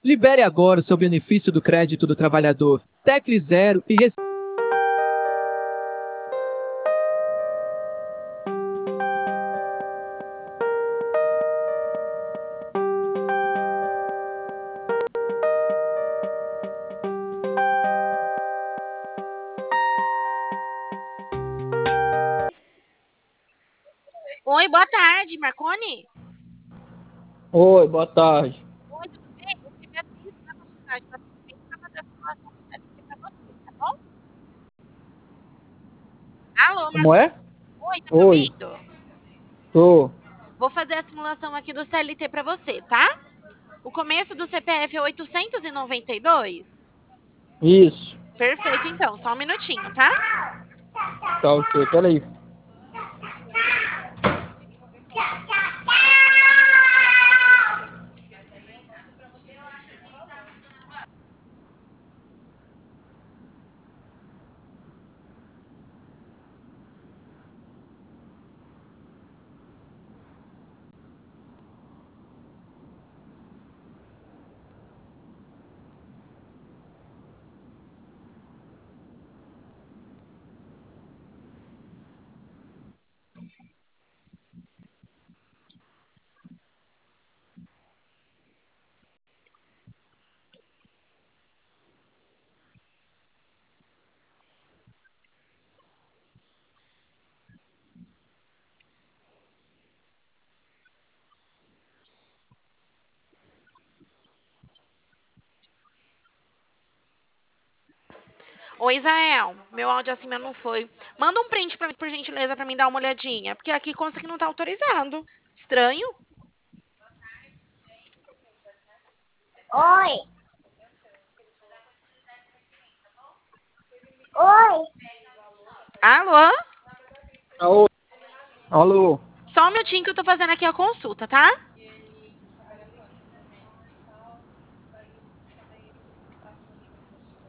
Libere agora o seu benefício do crédito do trabalhador. Tecle 0 e Oi, boa tarde, Marconi. Oi, boa tarde. Oi, tudo bem? Eu tive a Beatriz na faculdade do atendimento para fazer a simulação do CLT para você, tá bom? Alô, Como é? Marconi. Oi, tá me Oi, ouvindo? tô. Vou fazer a simulação aqui do CLT para você, tá? O começo do CPF é 892? Isso. Perfeito, então, só um minutinho, tá? Tá ok, peraí. Oi, Israel. Meu áudio acima não foi. Manda um print pra mim, por gentileza, pra mim dar uma olhadinha. Porque aqui consta que não tá autorizado. Estranho. Oi, oi, Alô? Alô? Alô? Só um minutinho que eu tô fazendo aqui a consulta, tá?